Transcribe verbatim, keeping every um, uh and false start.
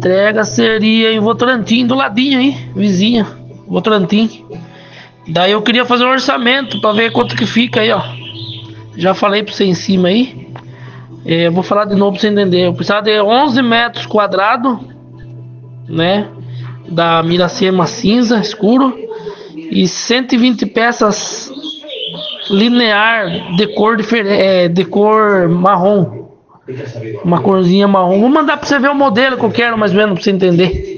entrega seria em Votorantim, do ladinho aí, vizinha, Votorantim. Daí eu queria fazer um orçamento para ver quanto que fica aí, ó. Já falei para você em cima aí. É, vou falar de novo para você entender. Eu precisava de onze metros quadrados, né? Da Miracema cinza escuro e cento e vinte peças linear de cor diferente, é, de cor marrom. Uma corzinha marrom. Vou mandar para você ver o modelo que eu quero, mais ou menos, para você entender.